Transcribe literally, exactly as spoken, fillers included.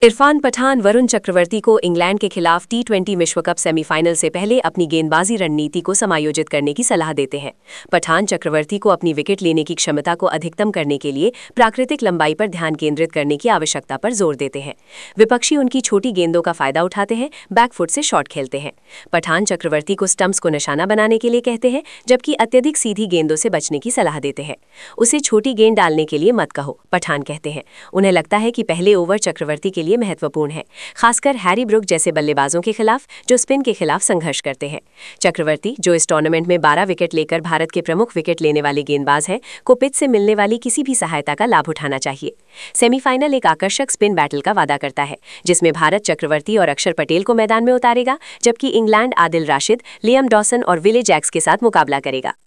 इरफान पठान वरुण चक्रवर्ती को इंग्लैंड के खिलाफ टी ट्वेंटी विश्व कप सेमीफाइनल से पहले अपनी गेंदबाजी रणनीति को समायोजित करने की सलाह देते हैं। पठान चक्रवर्ती को अपनी विकेट लेने की क्षमता को अधिकतम करने के लिए प्राकृतिक लंबाई पर ध्यान केंद्रित करने की आवश्यकता पर जोर देते हैं। विपक्षी उनकी छोटी गेंदों का फायदा उठाते हैं, बैकफुट से शॉट खेलते हैं। पठान चक्रवर्ती को स्टंप्स को निशाना बनाने के लिए कहते हैं, जबकि अत्यधिक सीधी गेंदों से बचने की सलाह देते हैं। उसे छोटी गेंद डालने के लिए मत कहो, पठान कहते हैं। उन्हें लगता है कि पहले ओवर चक्रवर्ती के लिए महत्वपूर्ण है, खासकर हैरी ब्रुक जैसे बल्लेबाजों के खिलाफ जो स्पिन के खिलाफ संघर्ष करते हैं। चक्रवर्ती, जो इस टूर्नामेंट में बारह विकेट लेकर भारत के प्रमुख विकेट लेने वाले गेंदबाज हैं, को पिच से मिलने वाली किसी भी सहायता का लाभ उठाना चाहिए। सेमीफाइनल एक आकर्षक स्पिन बैटल का वादा करता है, जिसमें भारत चक्रवर्ती और अक्षर पटेल को मैदान में उतारेगा, जबकि England Adil Rashid, Liam Dawson और विले जैक्स के साथ मुकाबला करेगा।